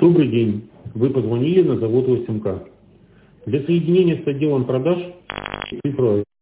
Добрый день. Вы позвонили на завод ВСМК. Для соединения с отделом продаж цифру